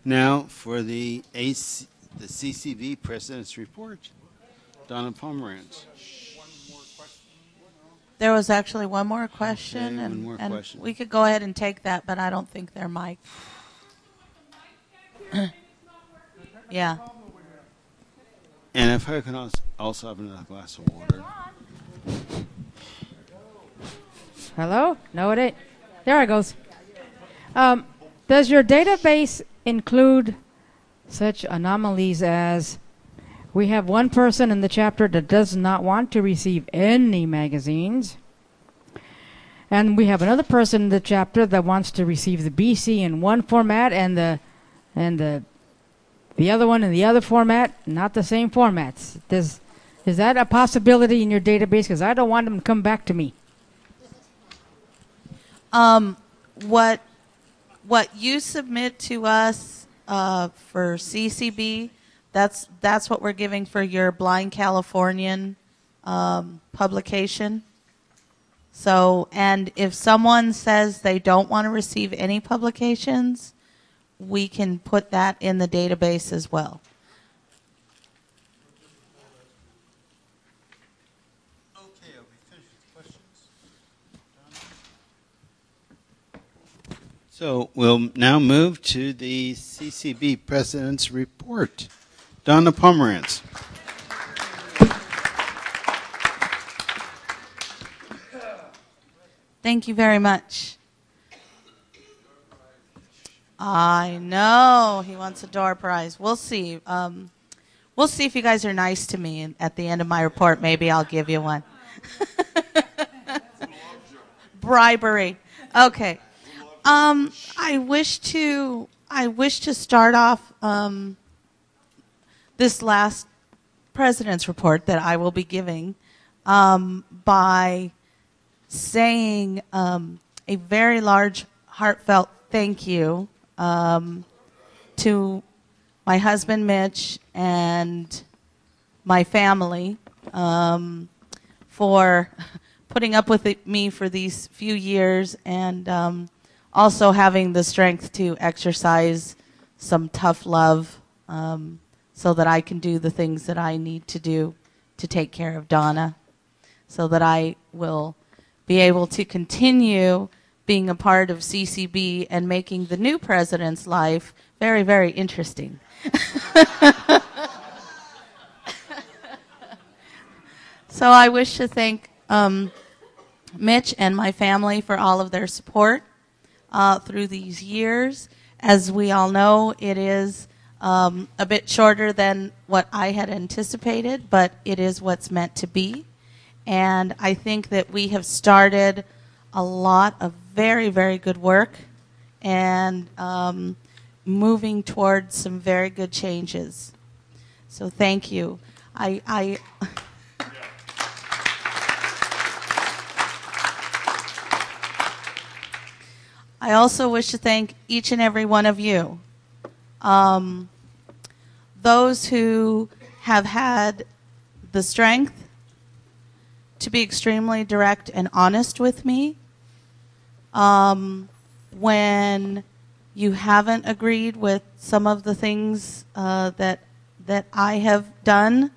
Now for the CCB President's Report. Donna Pomerantz. There was actually one more question, Okay, and, one more and question. we could go ahead and take that, but I don't think they're mic. Yeah. And if I can also have another glass of water. Hello? No, it ain't. There it goes. Does your database include such anomalies as we have one person in the chapter that does not want to receive any magazines, and we have another person in the chapter that wants to receive the BC in one format and the other one in the other format, not the same formats? Is that a possibility in your database? Because I don't want them to come back to me. What you submit to us for CCB, that's what we're giving for your Blind Californian publication. So, and if someone says they don't want to receive any publications, we can put that in the database as well. Okay, are we finished with questions? So we'll now move to the CCB President's Report. Donna Pomerantz. Thank you very much. I know he wants a door prize. We'll see. We'll see if you guys are nice to me. And at the end of my report, maybe I'll give you one. Bribery. Okay. I wish to start off this last president's report that I will be giving by saying a very large, heartfelt thank you to my husband Mitch and my family for putting up with me for these few years, and also having the strength to exercise some tough love so that I can do the things that I need to do to take care of Donna, so that I will be able to continue being a part of CCB and making the new president's life very, very interesting. So I wish to thank Mitch and my family for all of their support through these years. As we all know, it is a bit shorter than what I had anticipated, but it is what's meant to be. And I think that we have started a lot of very, very good work and moving towards some very good changes. So thank you. I also wish to thank each and every one of you. Those who have had the strength to be extremely direct and honest with me when you haven't agreed with some of the things that I have done,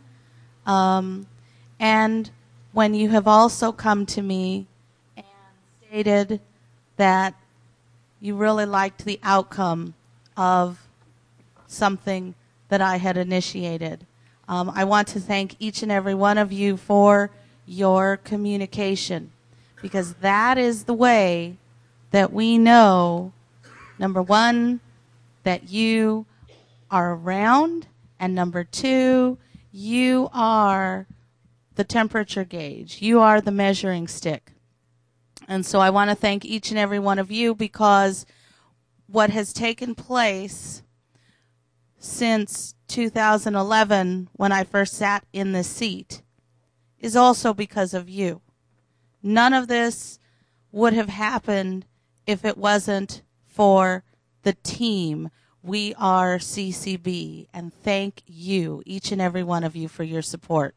and when you have also come to me and stated that you really liked the outcome of something that I had initiated. I want to thank each and every one of you for your communication, because that is the way that we know, number one, that you are around, and number two, you are the temperature gauge. You are the measuring stick. And so I want to thank each and every one of you, because what has taken place since 2011, when I first sat in this seat, is also because of you. None of this would have happened if it wasn't for the team. We are CCB, and thank you, each and every one of you, for your support.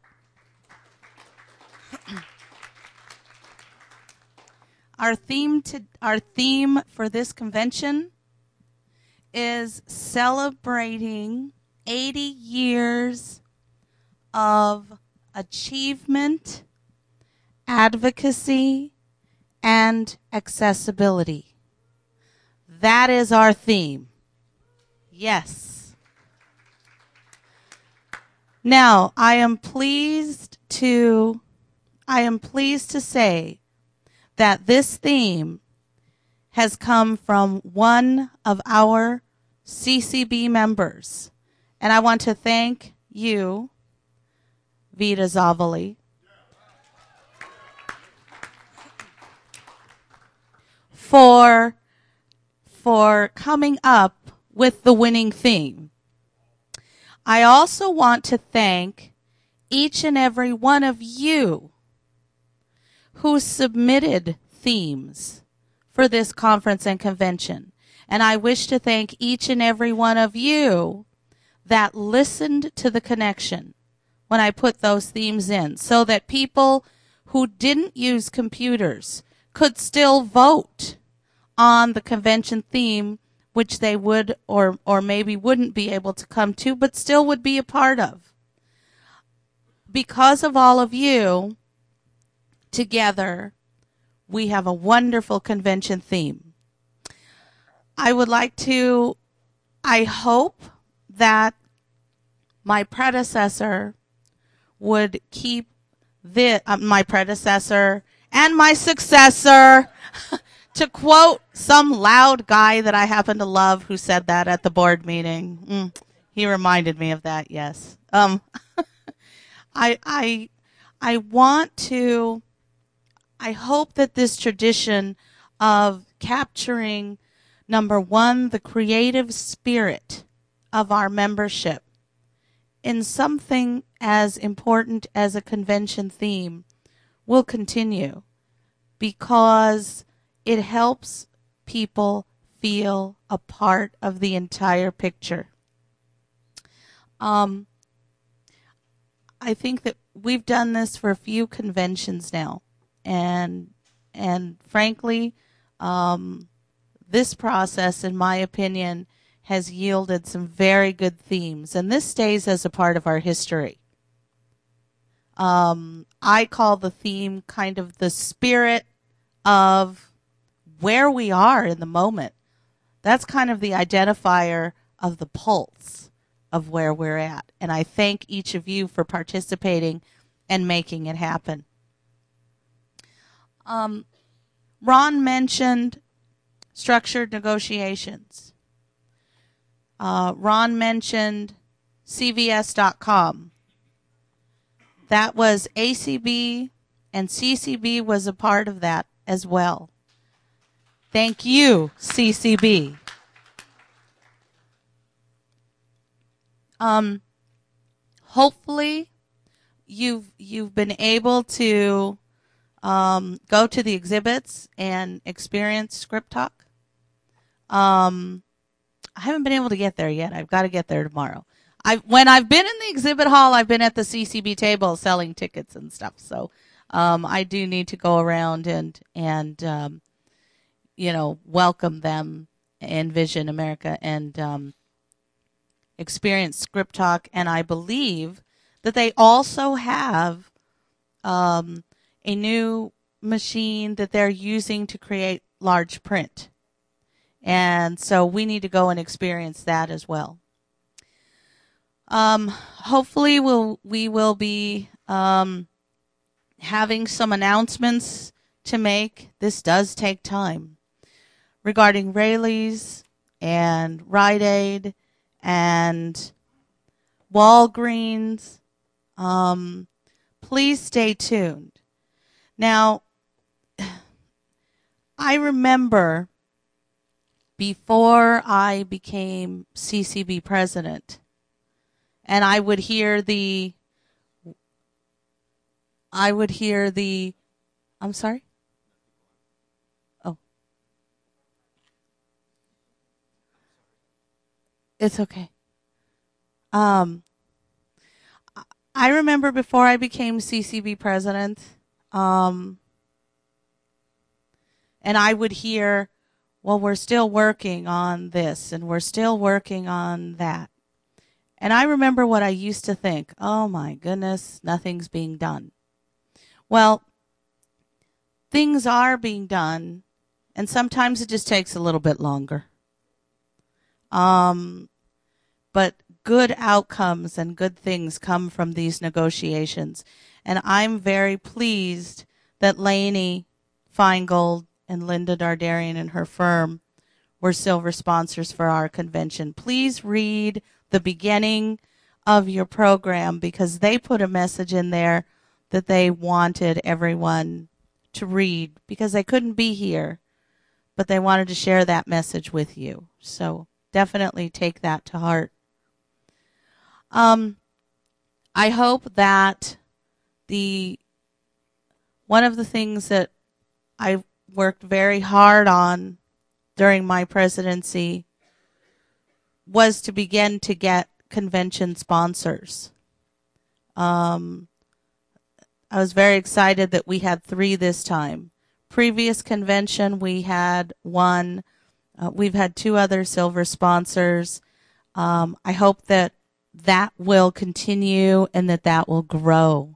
Our theme for this convention is celebrating 80 years of achievement, advocacy, and accessibility. That is our theme. Yes. Now, I am pleased to say that this theme has come from one of our CCB members. And I want to thank you, Vita Zavali, for coming up with the winning theme. I also want to thank each and every one of you who submitted themes for this conference and convention. And I wish to thank each and every one of you that listened to the connection when I put those themes in, so that people who didn't use computers could still vote on the convention theme, which they would or maybe wouldn't be able to come to, but still would be a part of. Because of all of you, together, we have a wonderful convention theme. I hope that my predecessor would keep my predecessor and my successor, to quote some loud guy that I happen to love who said that at the board meeting. He reminded me of that, yes. I hope that this tradition of capturing, number one, the creative spirit of our membership in something as important as a convention theme will continue, because it helps people feel a part of the entire picture. I think that we've done this for a few conventions now, and frankly, this process, in my opinion, has yielded some very good themes, and this stays as a part of our history. I call the theme kind of the spirit of where we are in the moment. That's kind of the identifier of the pulse of where we're at. And I thank each of you for participating and making it happen. Ron mentioned structured negotiations. Ron mentioned CVS.com. That was ACB, and CCB was a part of that as well. Thank you, CCB. Hopefully, you've been able to go to the exhibits and experience Script Talk. I haven't been able to get there yet. I've got to get there tomorrow. When I've been in the exhibit hall, I've been at the CCB table selling tickets and stuff. So I do need to go around and welcome them, Envision America, and experience Script Talk. And I believe that they also have a new machine that they're using to create large print. And so we need to go and experience that as well. Hopefully we will be having some announcements to make. This does take time, regarding Raley's and Rite Aid and Walgreens. Please stay tuned. Now, I remember before I became CCB president, and I would hear the, I'm sorry? Oh. It's okay. I remember before I became CCB president, and I would hear well, we're still working on this and we're still working on that. And I remember what I used to think, oh my goodness, nothing's being done. Well, things are being done, and sometimes it just takes a little bit longer. But good outcomes and good things come from these negotiations. And I'm very pleased that Lainey Feingold and Linda Dardarian and her firm were silver sponsors for our convention. Please read the beginning of your program, because they put a message in there that they wanted everyone to read, because they couldn't be here, but they wanted to share that message with you. So definitely take that to heart. I hope that one of the things that I worked very hard on during my presidency was to begin to get convention sponsors. I was very excited that we had 3 this time. Previous convention, we had 1. We've had 2 other silver sponsors. I hope that will continue and that will grow.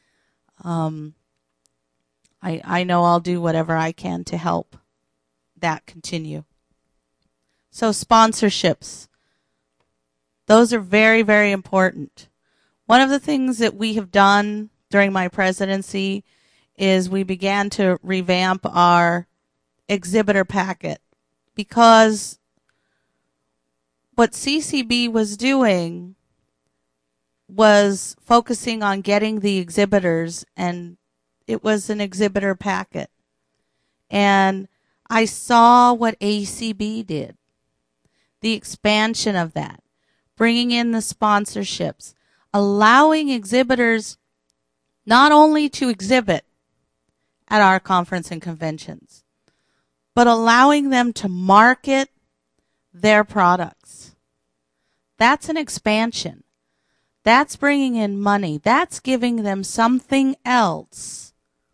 I know I'll do whatever I can to help that continue. So sponsorships. Those are very, very important. One of the things that we have done during my presidency is we began to revamp our exhibitor packet, because what CCB was doing was focusing on getting the exhibitors, and it was an exhibitor packet. And I saw what ACB did, the expansion of that, bringing in the sponsorships, allowing exhibitors not only to exhibit at our conference and conventions, but allowing them to market their products. That's an expansion. That's bringing in money. That's giving them something else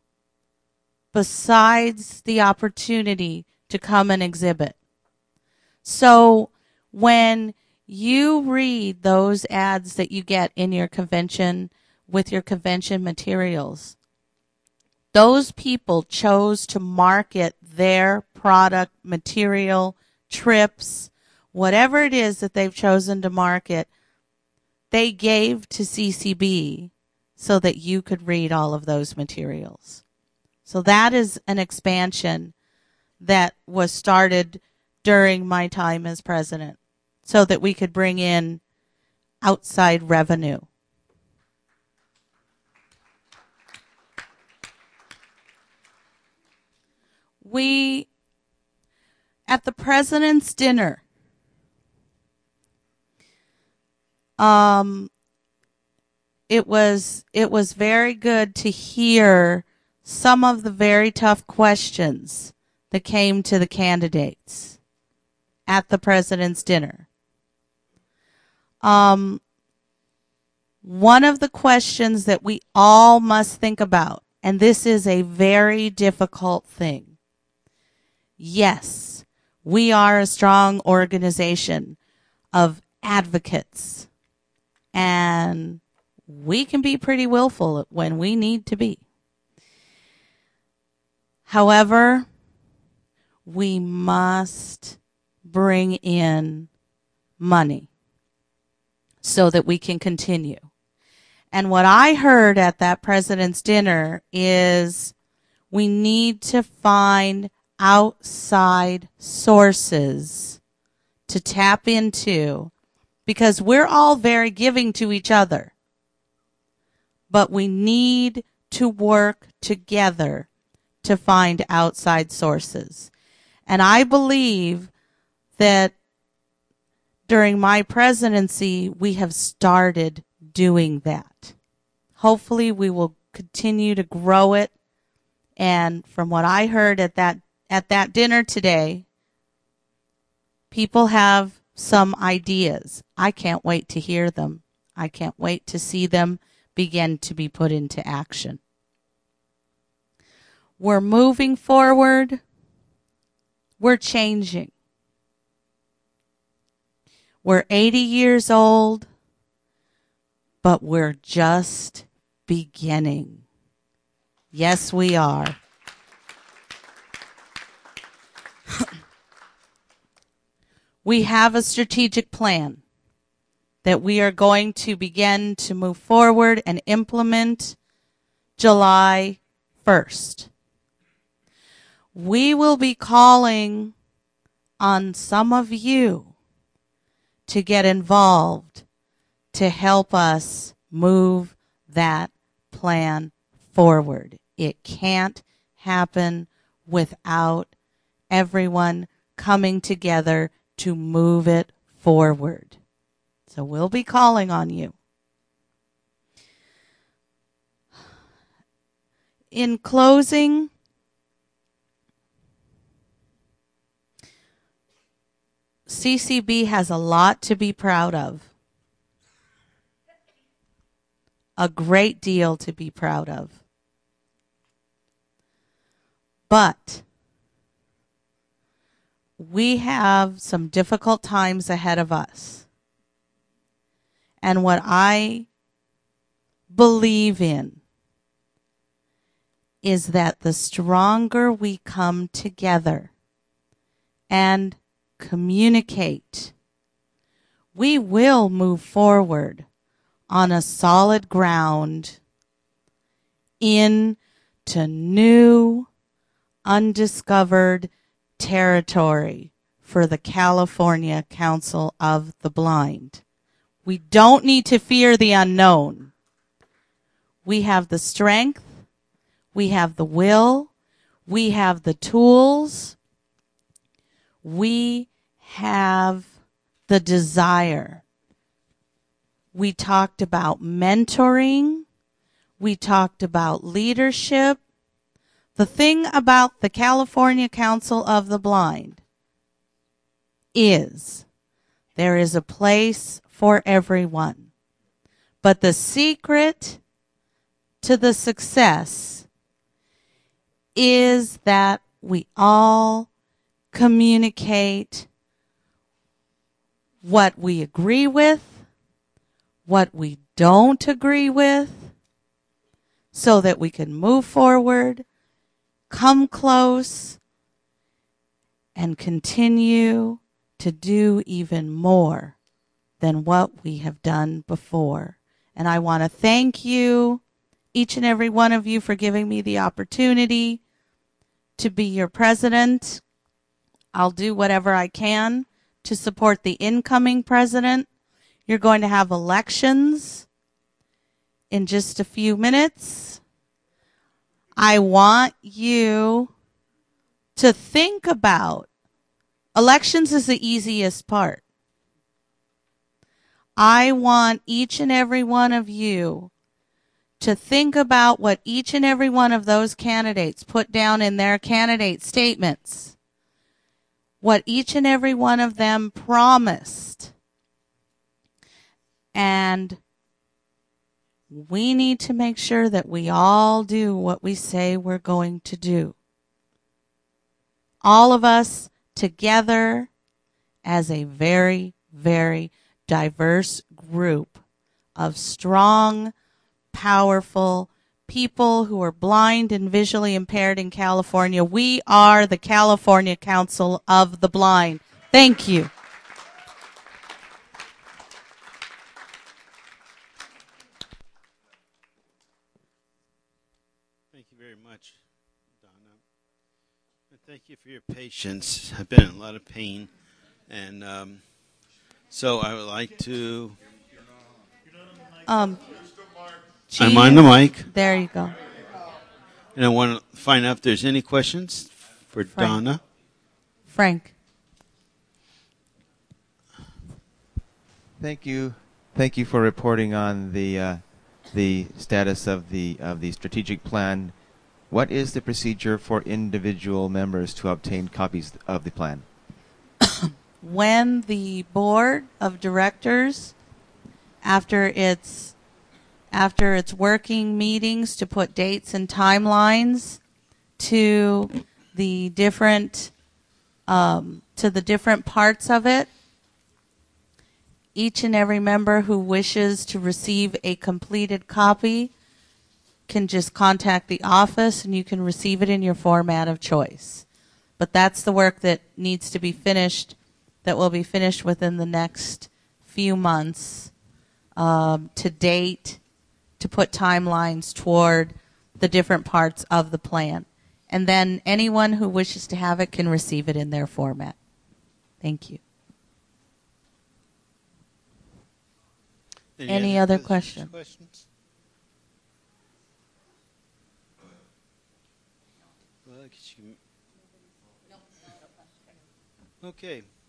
besides the opportunity to come and exhibit. So when you read those ads that you get in your convention with your convention materials, those people chose to market their product, material, trips, whatever it is that they've chosen to market, they gave to CCB so that you could read all of those materials. So that is an expansion that was started during my time as president, so that we could bring in outside revenue. We, at the president's dinner, it was very good to hear some of the very tough questions that came to the candidates at the president's dinner. One of the questions that we all must think about, and this is a very difficult thing. Yes, we are a strong organization of advocates, and we can be pretty willful when we need to be. However, we must bring in money so that we can continue. And what I heard at that president's dinner is we need to find outside sources to tap into, because we're all very giving to each other. But we need to work together to find outside sources. And I believe that during my presidency, we have started doing that. Hopefully we will continue to grow it. And from what I heard at that dinner today, people have some ideas. I can't wait to hear them. I can't wait to see them begin to be put into action. We're moving forward. We're changing. We're 80 years old, but we're just beginning. Yes, we are. We have a strategic plan that we are going to begin to move forward and implement July 1st. We will be calling on some of you to get involved to help us move that plan forward. It can't happen without everyone coming together to move it forward. So we'll be calling on you. In closing, CCB has a lot to be proud of. A great deal to be proud of. But we have some difficult times ahead of us. And what I believe in is that the stronger we come together and communicate, we will move forward on a solid ground into new, undiscovered territory for the California Council of the Blind. We don't need to fear the unknown. We have the strength, we have the will, we have the tools, we have the desire. We talked about mentoring. We talked about leadership. The thing about the California Council of the Blind is there is a place for everyone. But the secret to the success is that we all communicate what we agree with, what we don't agree with, so that we can move forward, come close, and continue to do even more than what we have done before. And I want to thank you, each and every one of you, for giving me the opportunity to be your president. I'll do whatever I can to support the incoming president. You're going to have elections in just a few minutes. I want you to think about elections is the easiest part. I want each and every one of you to think about what each and every one of those candidates put down in their candidate statements, what each and every one of them promised. And we need to make sure that we all do what we say we're going to do. All of us together as a very, very diverse group of strong, powerful people who are blind and visually impaired in California. We are the California Council of the Blind. Thank you. Thank you very much, Donna. And thank you for your patience. I've been in a lot of pain. And so I would like to... Chief, I'm on the mic. There you go. And I want to find out if there's any questions for Donna. Frank. Thank you. Thank you for reporting on the status of the strategic plan. What is the procedure for individual members to obtain copies of the plan? When the board of directors, after its working meetings to put dates and timelines to the different to the different parts of it. Each and every member who wishes to receive a completed copy can just contact the office and you can receive it in your format of choice. But that's the work that needs to be finished, that will be finished within the next few months to date, to put timelines toward the different parts of the plan. And then anyone who wishes to have it can receive it in their format. Thank you. Any other questions? Well, I guess you can... Okay.